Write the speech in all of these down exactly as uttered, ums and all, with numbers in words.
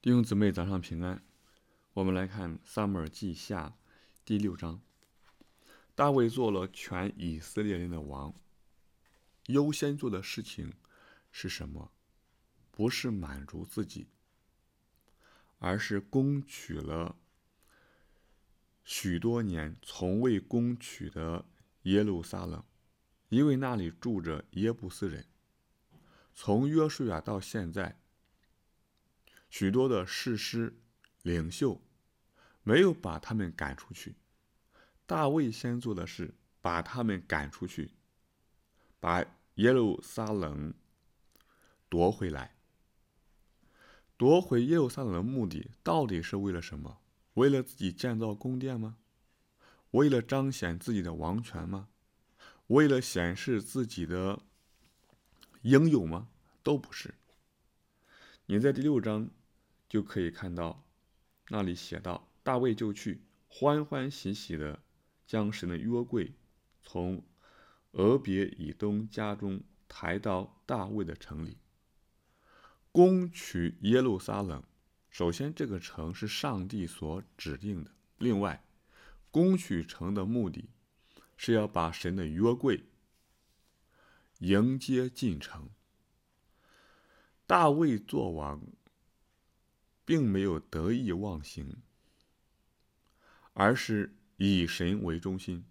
弟兄姊妹，早上平安。我们来看撒母耳记下第六章。大卫做了全以色列人的王，优先做的事情是什么？不是满足自己，而是攻取了许多年从未攻取的耶路撒冷，因为那里住着耶布斯人。从约书亚到现在，许多的士师领袖没有把他们赶出去，大卫先做的是把他们赶出去，把耶路撒冷夺回来。夺回耶路撒冷的目的到底是为了什么？为了自己建造宫殿吗？为了彰显自己的王权吗？为了显示自己的英勇吗？都不是。你在第六章就可以看到，那里写道，大卫就去欢欢喜喜的将神的约柜从俄别以东家中抬到大卫的城里，攻取耶路撒冷。首先，这个城是上帝所指定的。另外，攻取城的目的是要把神的约柜迎接进城。大卫作王并没有得意忘形，而是以神为中心，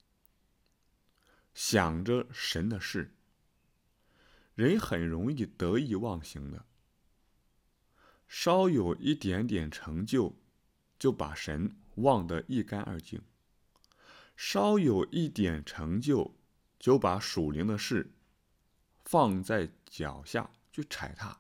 想着神的事。人很容易得意忘形的，稍有一点点成就，就把神忘得一干二净；稍有一点成就，就把属灵的事放在脚下去踩踏。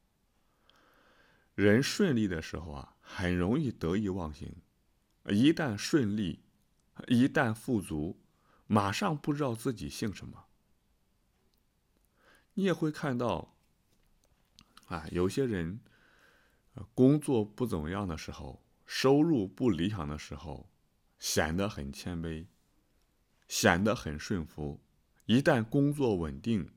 人顺利的时候啊，很容易得意忘形；一旦顺利，一旦富足，马上不知道自己姓什么。你也会看到，啊，有些人工作不怎么样的时候，收入不理想的时候，显得很谦卑，显得很顺服。一旦工作稳定，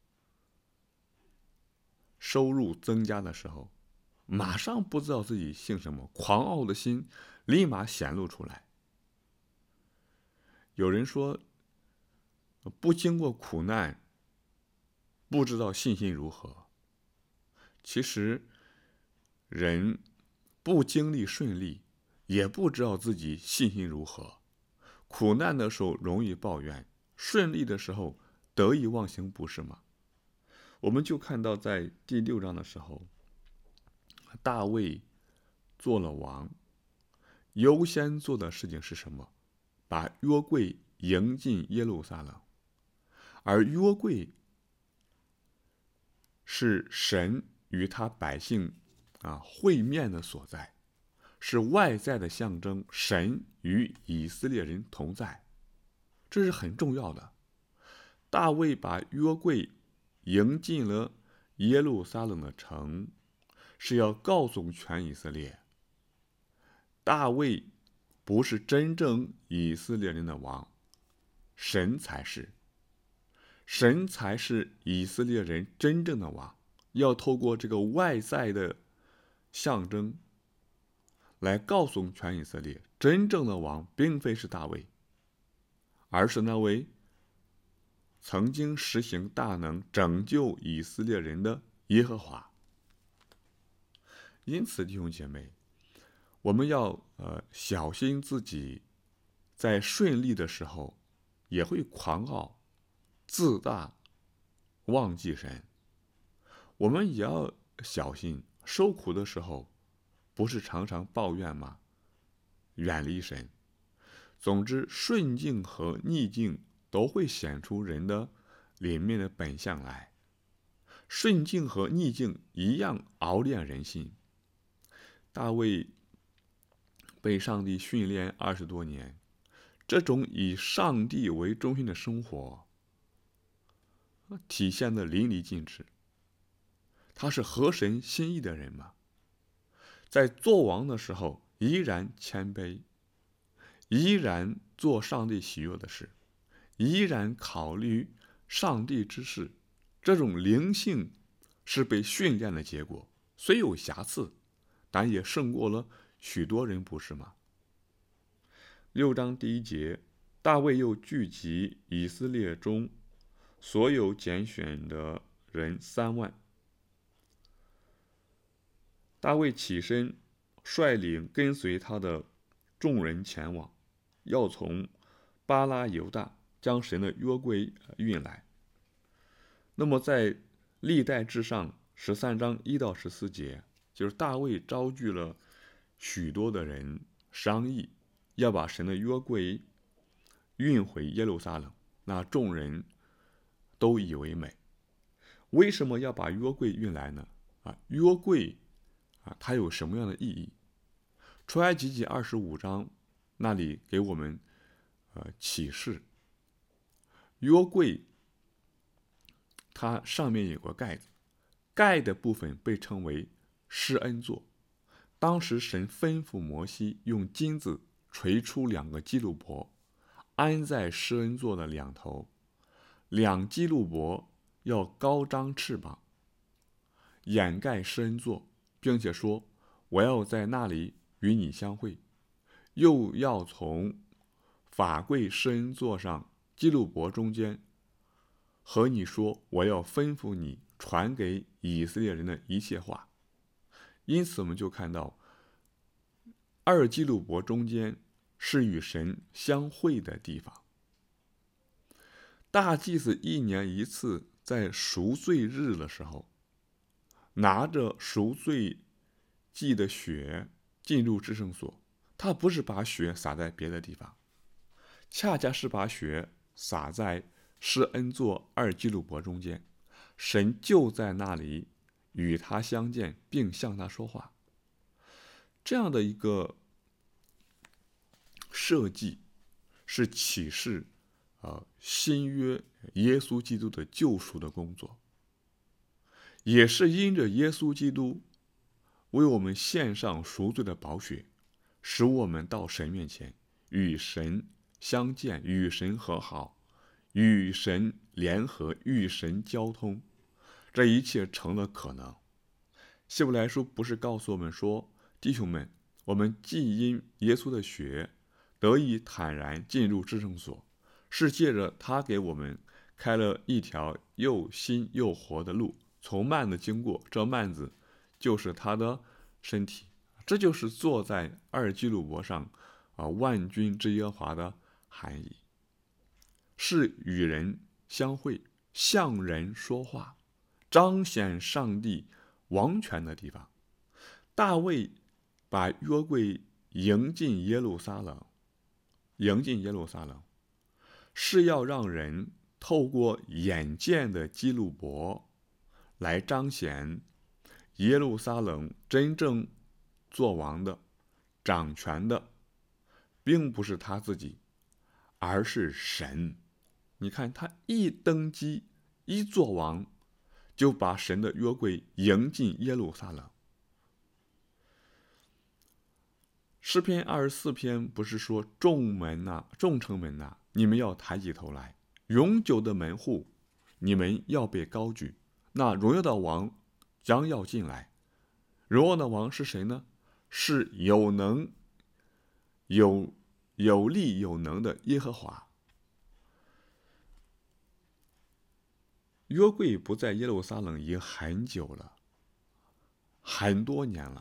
收入增加的时候，马上不知道自己姓什么，狂傲的心立马显露出来。有人说，不经过苦难，不知道信心如何。其实，人不经历顺利，也不知道自己信心如何。苦难的时候容易抱怨，顺利的时候得意忘形，不是吗？我们就看到在第六章的时候，大卫做了王，优先做的事情是什么？把约柜迎进耶路撒冷。而约柜是神与他百姓啊会面的所在，是外在的象征，神与以色列人同在，这是很重要的。大卫把约柜迎进了耶路撒冷的城，是要告诉全以色列，大卫不是真正以色列人的王，神才是。神才是以色列人真正的王，要透过这个外在的象征来告诉全以色列，真正的王并非是大卫，而是那位曾经实行大能拯救以色列人的耶和华。因此，弟兄姐妹，我们要呃小心自己在顺利的时候也会狂傲自大，忘记神。我们也要小心，受苦的时候不是常常抱怨吗？远离神。总之，顺境和逆境都会显出人的里面的本相来。顺境和逆境一样熬炼人心。大卫被上帝训练二十多年，这种以上帝为中心的生活体现得淋漓尽致。他是合神心意的人吗？在做王的时候依然谦卑，依然做上帝喜悦的事，依然考虑上帝之事。这种灵性是被训练的结果，虽有瑕疵， 但也胜过了许多人，不是吗？六章第一节，大卫又聚集以色列中所有拣选的人三万。大卫起身，率领跟随他的众人前往，要从巴拉犹大将神的约柜运来。那么在历代志上十三章一到十四节，就是大卫招聚了许多的人商议，要把神的约柜运回耶路撒冷。那众人都以为美。为什么要把约柜运来呢？啊，约柜啊，它有什么样的意义？出埃及记二十五章那里给我们呃启示，约柜它上面有个盖子，盖的部分被称为施恩座。当时神吩咐摩西用金子锤出两个基路伯，安在施恩座的两头，两基路伯要高张翅膀，掩盖施恩座，并且说：“我要在那里与你相会。”又要从法柜施恩座上基路伯中间和你说：“我要吩咐你传给以色列人的一切话。”因此，我们就看到二基路伯中间是与神相会的地方。大祭司一年一次在赎罪日的时候，拿着赎罪祭的血进入至圣所，他不是把血洒在别的地方，恰恰是把血洒在施恩座二基路伯中间，神就在那里与他相见，并向他说话。这样的一个设计是启示呃新约耶稣基督的救赎的工作，也是因着耶稣基督为我们献上赎罪的宝血，使我们到神面前与神相见，与神和好，与神联合，与神交通，这一切成了可能。希伯来书不是告诉我们说，弟兄们，我们既因耶稣的血得以坦然进入至圣所，是借着他给我们开了一条又新又活的路，从幔子经过，这幔子就是他的身体。这就是坐在二基路伯上啊，万军之耶和华的含义，是与人相会，向人说话，彰显上帝王权的地方。大卫把约柜迎进耶路撒冷，迎进耶路撒冷，是要让人透过眼见的基路伯来彰显耶路撒冷真正做王的、掌权的，并不是他自己，而是神。你看，他一登基，一做王，就把神的约柜迎进耶路撒冷。诗篇二十四篇不是说众门呐、啊、众城门呐、啊，你们要抬起头来，永久的门户，你们要被高举。那荣耀的王将要进来。荣耀的王是谁呢？是有能、有有力、有能的耶和华。约柜不在耶路撒冷已经很久了，很多年了。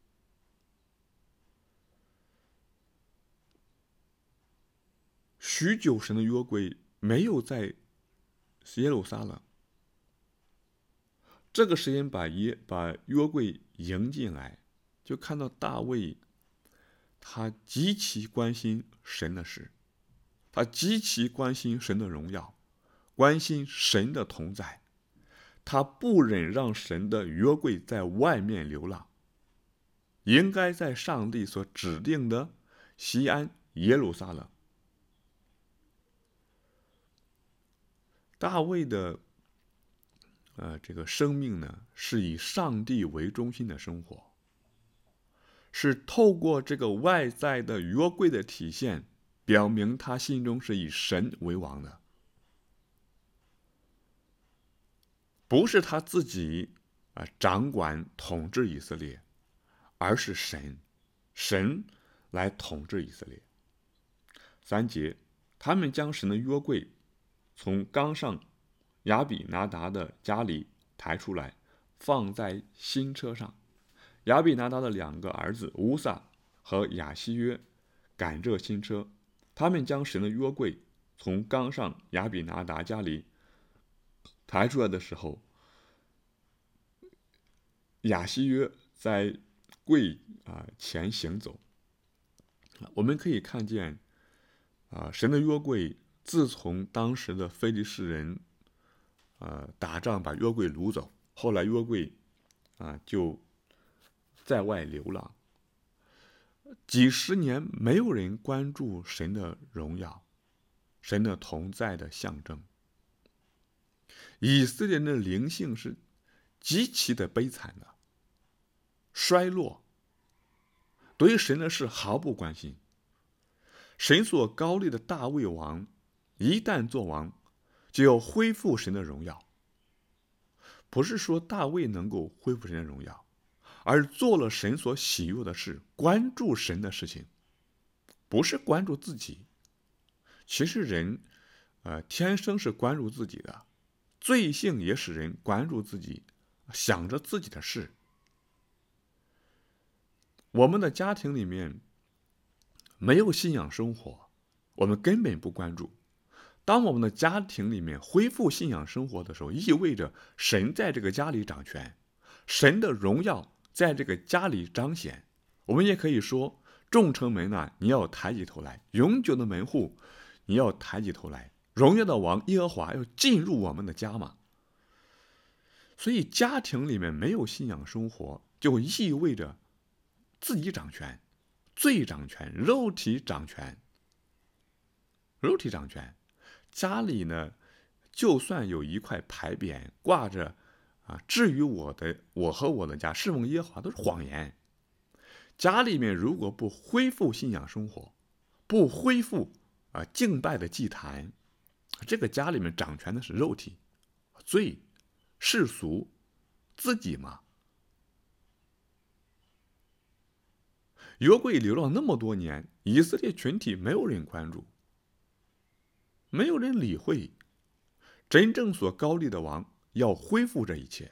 许久神的约柜没有在耶路撒冷，这个时间把耶把约柜迎进来，就看到大卫他极其关心神的事，他极其关心神的荣耀，关心神的同在，他不忍让神的约柜在外面流浪，应该在上帝所指定的西安耶路撒冷。大卫的呃这个生命呢，是以上帝为中心的生活，是透过这个外在的约柜的体现，表明他心中是以神为王的，不是他自己啊、呃、掌管统治以色列， 而是神，神来统治以色列。三节，他们将神的约柜从冈上亚比拿达的家里抬出来，放在新车上。亚比拿达的两个儿子乌撒和亚希约赶这新车，他们将神的约柜从冈上亚比拿达家里抬出来的时候，亚希约在柜啊前行走。我们可以看见啊，神的约柜自从当时的非利士人呃打仗把约柜掳走，后来约柜啊就在外流浪，几十年没有人关注神的荣耀，神的同在的象征。以色列人的灵性是极其的悲惨的，衰落，对于神的事毫不关心。神所高立的大卫王一旦做王，就要恢复神的荣耀。不是说大卫能够恢复神的荣耀，而做了神所喜悦的事，关注神的事情，不是关注自己。其实人呃天生是关注自己的，罪性也使人关注自己，想着自己的事。我们的家庭里面没有信仰生活，我们根本不关注。当我们的家庭里面恢复信仰生活的时候，意味着神在这个家里掌权，神的荣耀在这个家里彰显。我们也可以说，众城门啊，你要抬起头来；永久的门户，你要抬起头来。荣耀的王耶和华要进入我们的家嘛。所以家庭里面没有信仰生活，就意味着自己掌权，罪掌权，肉体掌权，肉体掌权。家里呢，就算有一块牌匾挂着啊，至于我的我和我的家侍奉耶和华，都是谎言。家里面如果不恢复信仰生活，不恢复啊敬拜的祭坛，这个家里面掌权的是肉体、罪、世俗、自己嘛。约柜流浪那么多年，以色列群体没有人关注，没有人理会。真正所高立的王要恢复这一切。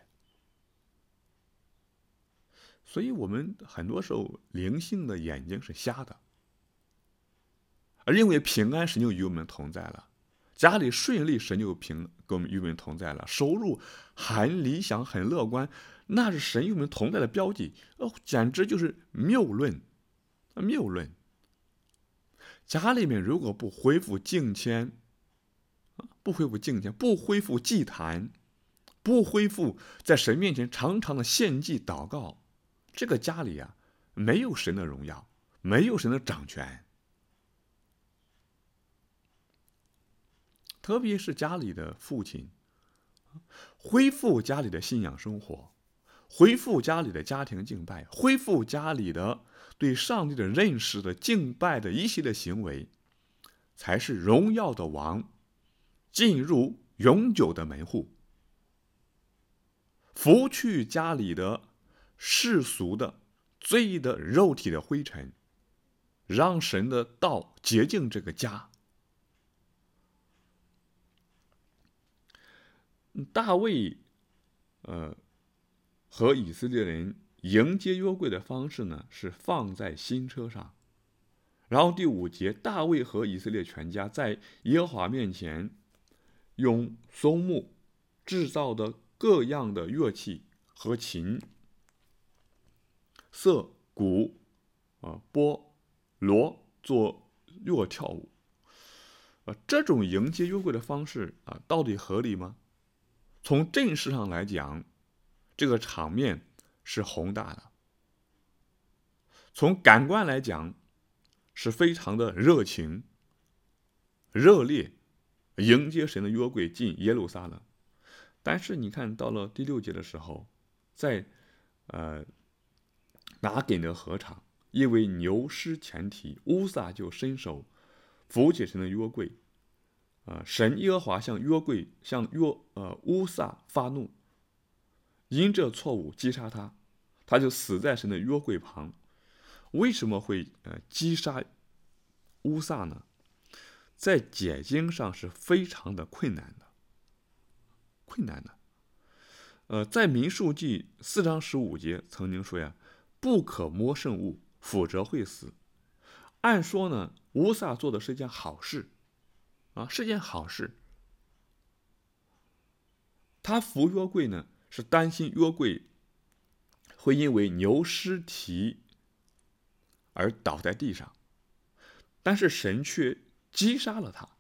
所以我们很多时候灵性的眼睛是瞎的，而因为平安，神就与我们同在了；家里顺利，神就平跟我们与我们同在了；收入很理想、很乐观，那是神与我们同在的标记。哦，简直就是谬论，谬论。家里面如果不恢复敬虔，不恢复敬虔，不恢复祭坛，不恢复在神面前常常的献祭祷告，这个家里啊，没有神的荣耀，没有神的掌权。特别是家里的父亲，恢复家里的信仰生活，恢复家里的家庭敬拜，恢复家里的对上帝的认识的敬拜的一系列行为，才是荣耀的王进入永久的门户，拂去家里的世俗的罪的肉体的灰尘，让神的道洁净这个家。大卫呃和以色列人迎接约柜的方式呢，是放在新车上。然后第五节，大卫和以色列全家在耶和华面前用松木制造的各样的乐器和琴、瑟、鼓、啊、波、锣做乐跳舞。啊，这种迎接约柜的方式啊，到底合理吗？从阵势上来讲，这个场面是宏大的；从感官来讲，是非常的热情、热烈，迎接神的约柜进耶路撒冷。但是你看到了第六节的时候，在呃拿根的禾场，因为牛失前蹄，乌撒就伸手扶起神的约柜。呃、神耶和华向约柜向约呃乌撒发怒，因这错误击杀他， 他就死在神的约柜旁。为什么会呃击杀乌撒呢？在解经上是非常的困难的，困难的。呃，在民数记四章十五节曾经说呀，不可摸圣物，否则会死。按说呢，乌撒做的是一件好事啊，是件好事。他扶约柜呢，是担心约柜会因为牛失蹄而倒在地上，但是神却击杀了他。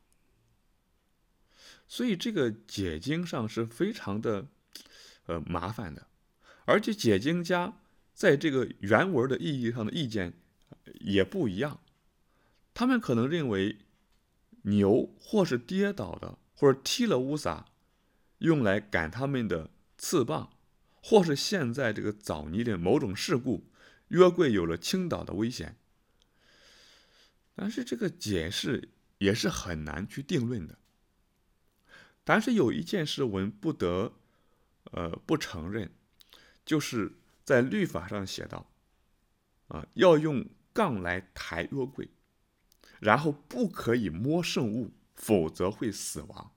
所以这个解经上是非常的呃麻烦的，而且解经家在这个原文的意义上的意见也不一样。他们可能认为牛或是跌倒的，或者踢了乌撒，用来赶他们的刺棒，或是现在这个早泥的某种事故，约柜有了倾倒的危险。但是这个解释也是很难去定论的。但是有一件事我们不得呃不承认，就是在律法上写到啊，要用杠来抬约柜，然后不可以摸圣物，否则会死亡。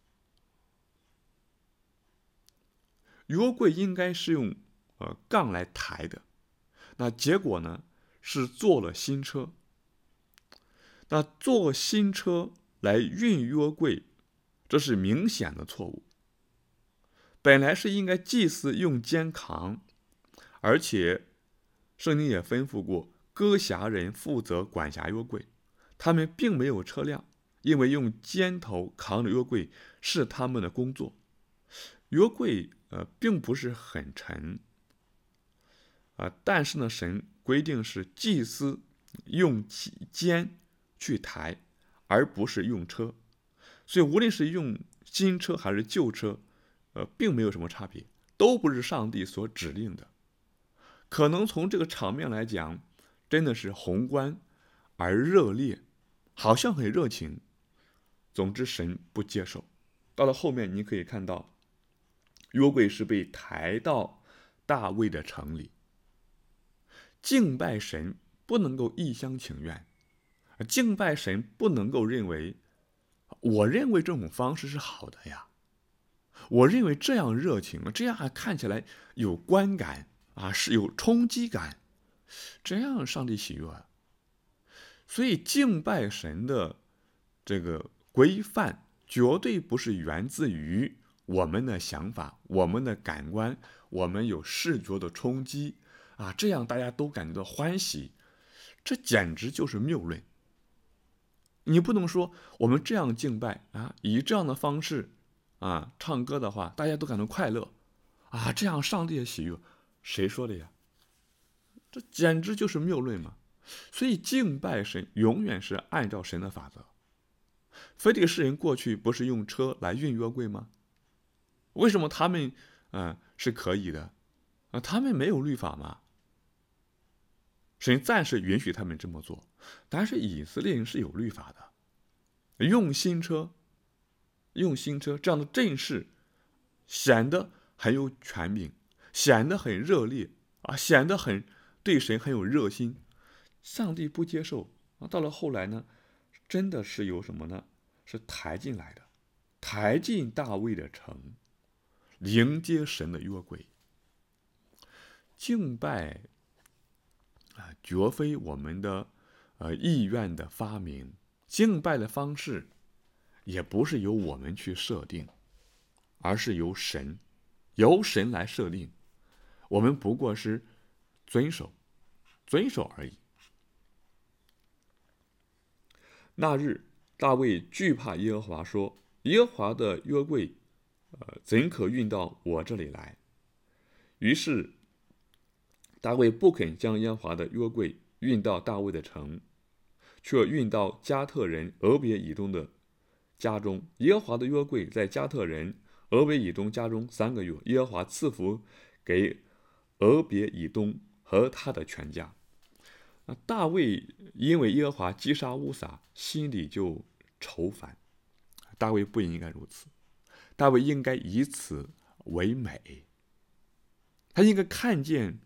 约柜应该是用呃杠来抬的，那结果呢是做了新车。那做新车来运约柜，这是明显的错误。本来是应该祭司用肩扛，而且圣经也吩咐过歌辖人负责管辖约柜，他们并没有车辆，因为用肩头扛着约柜是他们的工作。约柜呃并不是很沉啊、呃，但是呢，神规定是祭司用肩去抬，而不是用车。所以无论是用新车还是旧车，呃，并没有什么差别，都不是上帝所指令的。可能从这个场面来讲，真的是宏观而热烈，好像很热情。总之，神不接受。到了后面，你可以看到，约柜是被抬到大卫的城里。敬拜神不能够一厢情愿，敬拜神不能够认为，我认为这种方式是好的呀，我认为这样热情，这样还看起来有观感啊，是有冲击感，这样上帝喜悦啊。所以敬拜神的这个规范，绝对不是源自于我们的想法、我们的感官，我们有视觉的冲击啊，这样大家都感觉到欢喜，这简直就是谬论。你不能说我们这样敬拜啊，以这样的方式啊唱歌的话，大家都感到快乐啊，这样上帝也喜悦，谁说的呀？这简直就是谬论嘛！所以敬拜神永远是按照神的法则。非利士人过去不是用车来运约柜吗？为什么他们啊是可以的啊？他们没有律法吗？神暂时允许他们这么做，但是以色列人是有律法的。用新车，用新车这样的阵势，显得很有权柄，显得很热烈啊，显得很对神很有热心。上帝不接受啊，到了后来呢，真的是有什么呢？是抬进来的，抬进大卫的城，迎接神的约柜。敬拜啊，绝非我们的呃意愿的发明，敬拜的方式也不是由我们去设定，而是由神，由神来设定，我们不过是遵守，遵守而已。那日，大卫惧怕耶和华，说：“耶和华的约柜，呃，怎可运到我这里来？”于是，大卫不肯将耶和华的约柜运到大卫的城，却运到加特人俄别以东的家中。耶和华的约柜在加特人俄别以东家中三个月，耶和华赐福给俄别以东和他的全家。大卫因为耶和华击杀乌撒，心里就愁烦。大卫不应该如此，大卫应该以此为美。他应该看见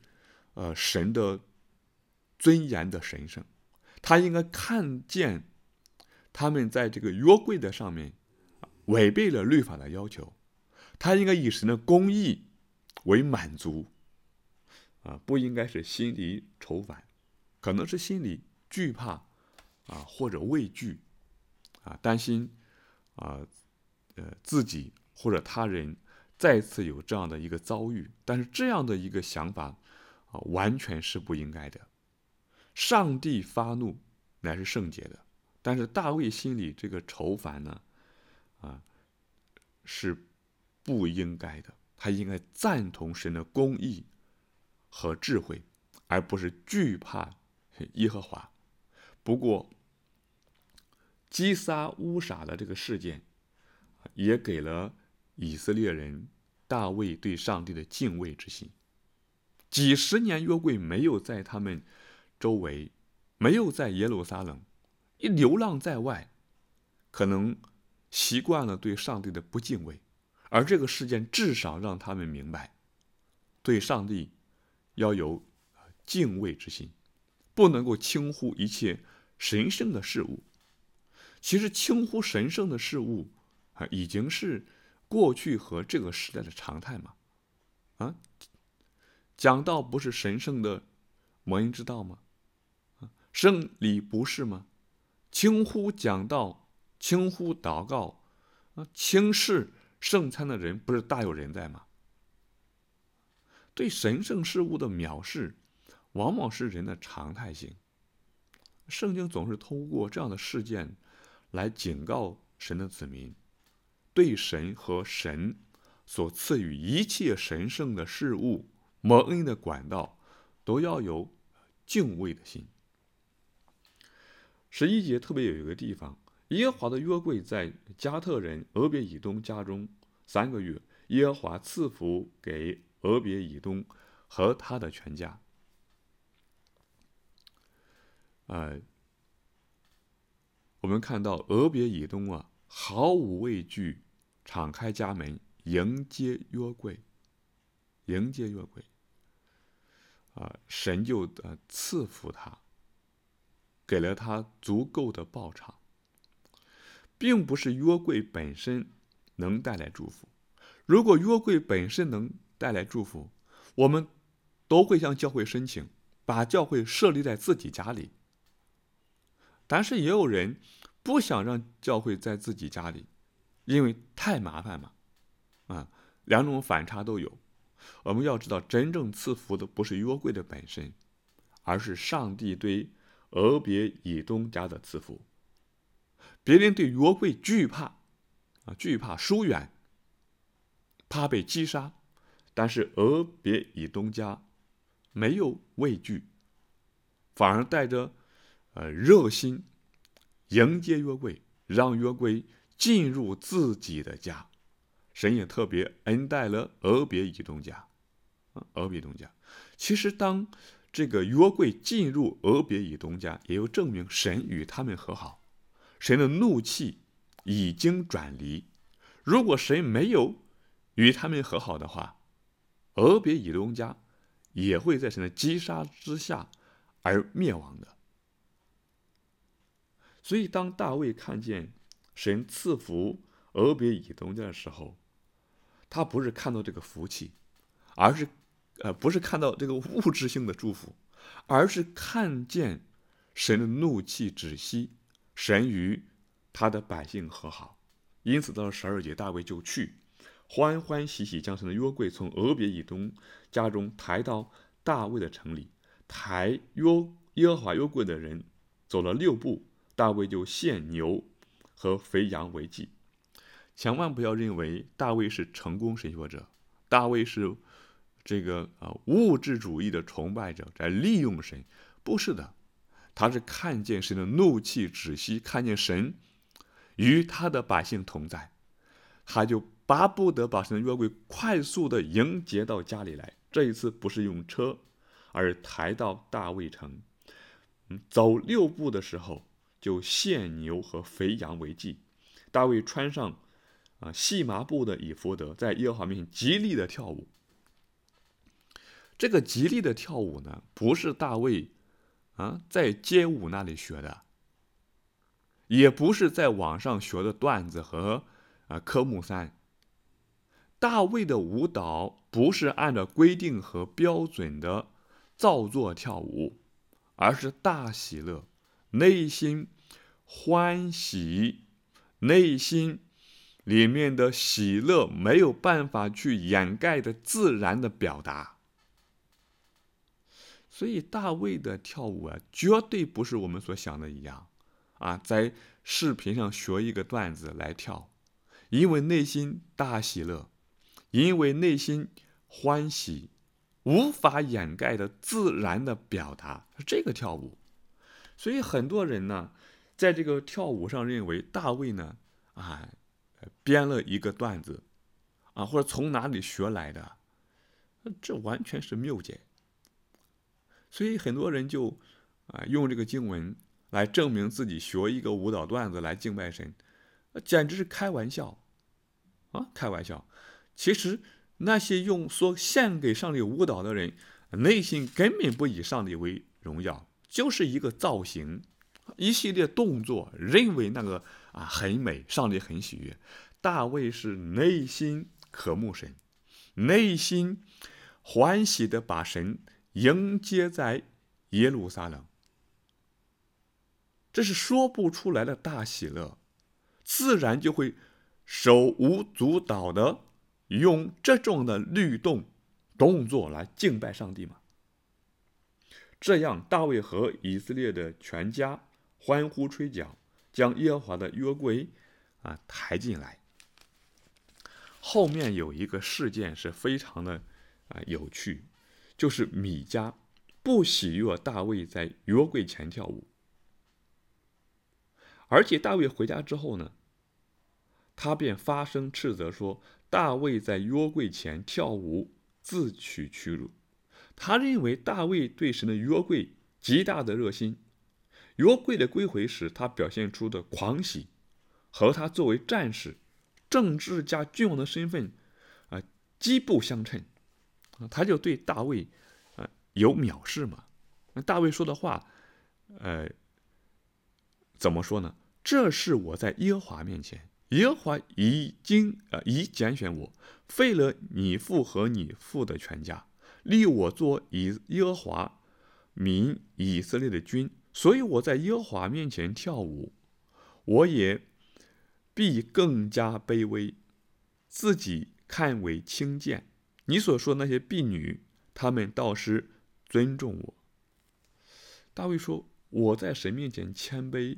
呃神的尊严的神圣，他应该看见他们在这个约柜的上面违背了律法的要求，他应该以神的公义为满足，啊，不应该是心里愁烦，可能是心里惧怕啊，或者畏惧啊，担心啊，呃，自己或者他人再次有这样的一个遭遇，但是这样的一个想法啊，完全是不应该的。上帝发怒乃是圣洁的，但是大卫心里这个愁烦呢，啊，是不应该的。他应该赞同神的公义和智慧，而不是惧怕耶和华。不过，击杀乌撒的这个事件，也给了以色列人大卫对上帝的敬畏之心。几十年约柜没有在他们周围，没有在耶路撒冷，一流浪在外，可能习惯了对上帝的不敬畏，而这个事件至少让他们明白，对上帝要有敬畏之心，不能够轻忽一切神圣的事物。其实轻忽神圣的事物啊，已经是过去和这个时代的常态嘛。啊，讲道不是神圣的蒙恩之道吗？圣礼不是吗？轻忽讲道，轻忽祷告，轻视圣餐的人不是大有人在吗？对神圣事物的藐视，往往是人的常态性。圣经总是通过这样的事件来警告神的子民，对神和神所赐予一切神圣的事物、蒙恩的管道，都要有敬畏的心。十一节特别有一个地方，耶和华的约柜在加特人俄别以东家中三个月，耶和华赐福给俄别以东和他的全家。呃，我们看到俄别以东啊，毫无畏惧，敞开家门迎接约柜，迎接约柜。啊、呃，神就呃赐福他，给了他足够的报偿。并不是约柜本身能带来祝福，如果约柜本身能带来祝福，我们都会向教会申请，把教会设立在自己家里。但是也有人不想让教会在自己家里，因为太麻烦嘛。啊，两种反差都有。我们要知道，真正赐福的不是约柜的本身，而是上帝对俄别以东家的赐福。别人对约柜惧怕，啊，惧怕疏远，怕被击杀，但是俄别以东家没有畏惧，反而带着呃热心迎接约柜，让约柜进入自己的家。神也特别恩待了俄别以东家，啊，俄别以东家。其实当这个约柜进入俄别以东家，也就证明神与他们和好。神的怒气已经转离，如果神没有与他们和好的话，俄别以东家也会在神的击杀之下而灭亡的。所以当大卫看见神赐福俄别以东家的时候，他不是看到这个福气，而是呃不是看到这个物质性的祝福，而是看见神的怒气止息，神与他的百姓和好。因此到了十二节，大卫就去欢欢喜喜将神的约柜从俄别以东家中抬到大卫的城里。抬约耶和华约柜的人走了六步，大卫就献牛和肥羊为祭。千万不要认为大卫是成功神学者，大卫是这个啊物质主义的崇拜者，在利用神。不是的，他是看见神的怒气止息，看见神与他的百姓同在，他就巴不得把神的约柜快速的迎接到家里来。这一次不是用车，而抬到大卫城。嗯，走六步的时候，就献牛和肥羊为祭。大卫穿上啊细麻布的以弗得，在耶和华面前极力的跳舞。 这个吉利的跳舞呢，不是大卫啊在街舞那里学的，也不是在网上学的段子和啊科目三。大卫的舞蹈不是按照规定和标准的照做跳舞，而是大喜乐，内心欢喜，内心里面的喜乐没有办法去掩盖的自然的表达。所以大卫的跳舞啊，绝对不是我们所想的一样啊，在视频上学一个段子来跳，因为内心大喜乐，因为内心欢喜，无法掩盖的自然的表达，是这个跳舞。所以很多人呢，在这个跳舞上认为大卫呢，啊，编了一个段子，啊，或者从哪里学来的，这完全是谬解。所以很多人就啊用这个经文来证明自己学一个舞蹈段子来敬拜神，简直是开玩笑啊！开玩笑。其实那些用说献给上帝舞蹈的人，内心根本不以上帝为荣耀，就是一个造型，一系列动作，认为那个啊很美，上帝很喜悦。大卫是内心渴慕神，内心欢喜的把神迎接在耶路撒冷，这是说不出来的大喜乐，自然就会手舞足蹈的用这种的律动动作来敬拜上帝嘛。这样大卫和以色列的全家欢呼吹角，将耶和华的约柜啊抬进来。后面有一个事件是非常的啊有趣，就是米迦不喜悦大卫在约柜前跳舞，而且大卫回家之后呢，他便发声斥责说，大卫在约柜前跳舞，自取屈辱。他认为大卫对神的约柜极大的热心，约柜的归回时，他表现出的狂喜和他作为战士、政治家君王的身份啊极不相称，他就对大卫啊有藐视嘛。大卫说的话，呃，怎么说呢？这是我在耶和华面前，耶和华已经呃已拣选我，废了你父和你父的全家，立我做以耶和华民以色列的君，所以我在耶和华面前跳舞，我也必更加卑微，自己看为轻贱。你所说那些婢女，他们倒是尊重我。大卫说，我在神面前谦卑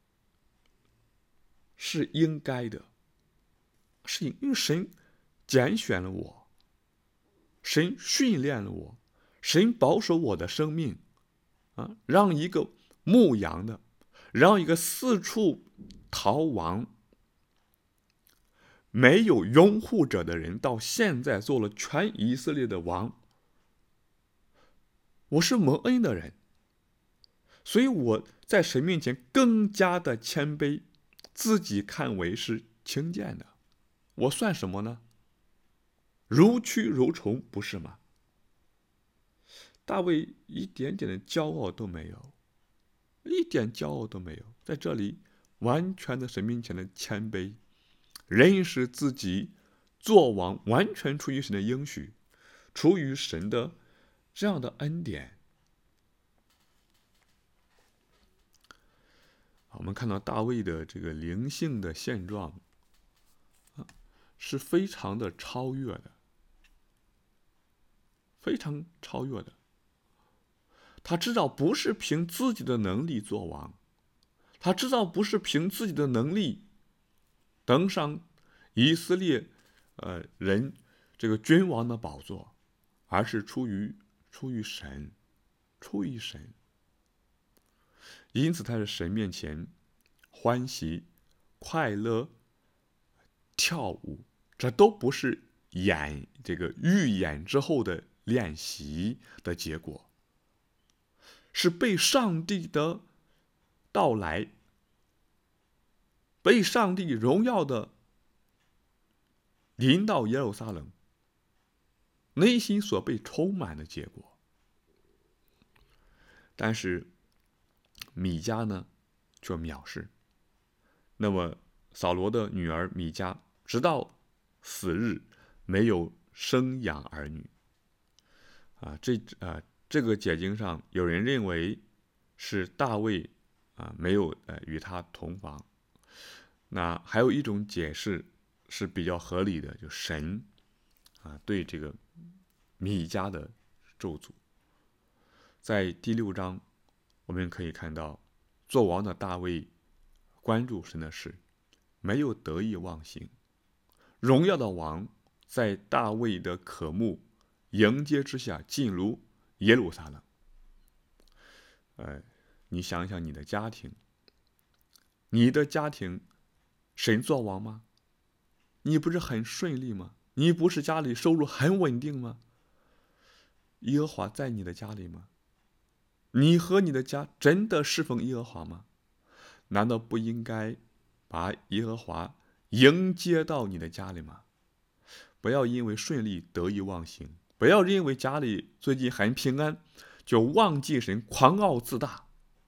是应该的，是因为神拣选了我，神训练了我，神保守我的生命啊，让一个牧羊的，让一个四处逃亡没有拥护者的人，到现在做了全以色列的王。我是蒙恩的人，所以我在神面前更加的谦卑，自己看为是轻贱的。我算什么呢？如蛆如虫，不是吗？大卫一点点的骄傲都没有，一点骄傲都没有，在这里完全的神面前的谦卑，认识自己做王完全出于神的应许，出于神的这样的恩典。我们看到大卫的这个灵性的现状是非常的超越的，非常超越的。他知道不是凭自己的能力做王，他知道不是凭自己的能力登上以色列呃人这个君王的宝座，而是出于出于神，出于神。因此他在神面前欢喜、快乐、跳舞，这都不是演这个预演之后的练习的结果，是被上帝的到来，被上帝荣耀的临到耶路撒冷， 内心所被充满的结果。但是米迦呢，却藐视。那么扫罗的女儿米迦，直到死日没有生养儿女。啊，这啊这个解经上有人认为是大卫啊没有呃与他同房。那还有一种解释是比较合理的，就神啊对这个米迦的咒诅。在第六章我们可以看到，作王的大卫关注神的事，没有得意忘形。荣耀的王在大卫的渴慕迎接之下进入耶路撒冷。呃，你想想你的家庭，你的家庭神作王吗？你不是很顺利吗？你不是家里收入很稳定吗？耶和华在你的家里吗？你和你的家真的侍奉耶和华吗？难道不应该把耶和华迎接到你的家里吗？不要因为顺利得意忘形，不要因为家里最近很平安就忘记神，狂傲自大。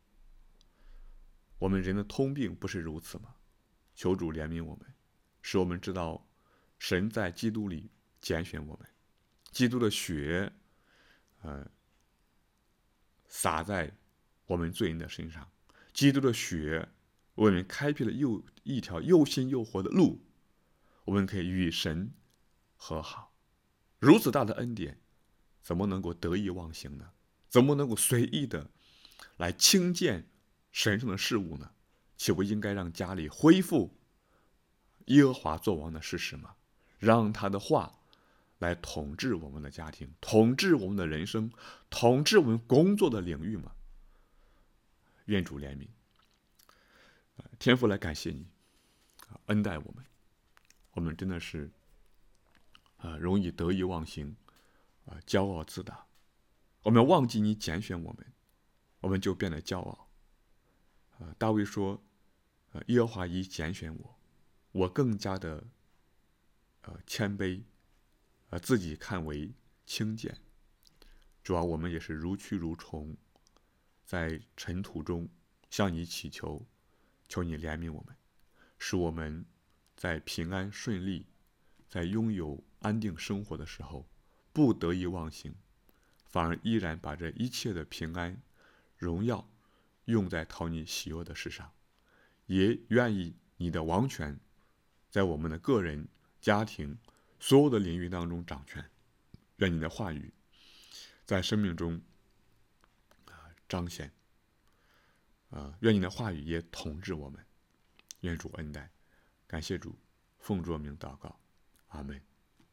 我们人的通病不是如此吗？求主怜悯我们，使我们知道神在基督里拣选我们，基督的血呃洒在我们罪人的身上，基督的血为我们开辟了又一条又新又活的路，我们可以与神和好。如此大的恩典，怎么能够得意忘形呢？怎么能够随意的来轻贱神圣的事物呢？岂不应该让家里恢复耶和华作王的事实吗？让他的话来统治我们的家庭，统治我们的人生，统治我们工作的领域吗？愿主怜悯。天父来感谢你恩待我们，我们真的是啊容易得意忘形啊骄傲自大，我们忘记你拣选我们，我们就变得骄傲。啊大卫说啊耶和华已拣选我，我更加的呃谦卑，呃自己看为轻贱。主要我们也是如蛆如虫，在尘土中向你祈求，求你怜悯我们，使我们在平安顺利，在拥有安定生活的时候，不得意忘形，反而依然把这一切的平安、荣耀用在讨你喜悦的事上，也愿意你的王权在我们的个人、家庭所有的领域当中掌权。愿你的话语在生命中彰显，呃，愿你的话语也统治我们。愿主恩待，感谢主，奉主名祷告，阿门。